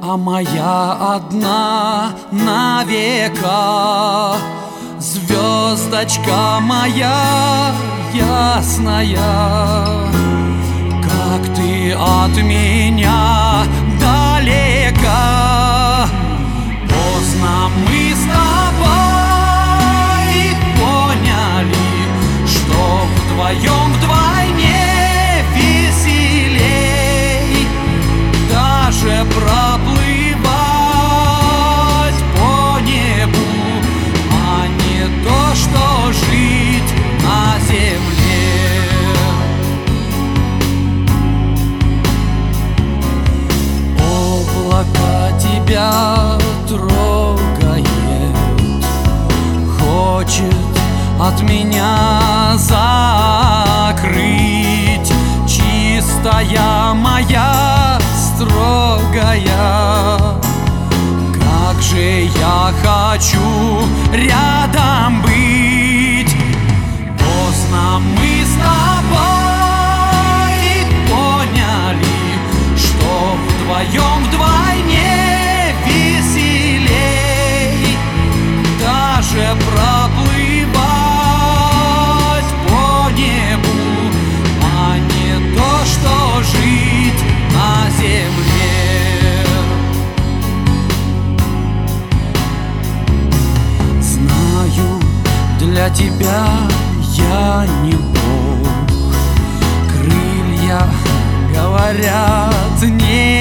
а моя одна на века. Звездочка моя ясная, как ты от меня далека. Поздно мы с тобой поняли, что вдвоем вдвойне веселей даже проплывать по небу, а не то, что жить на земле. Облако тебя трогает, хочет от меня закрыть. Чистая моя строгая, как же я хочу рядом быть. Поздно мы с тобой поняли, что вдвоем вдвойне веселей даже проплывать по небу, а не то, что жить на земле. Знаю, для тебя я не Бог, крылья говорят не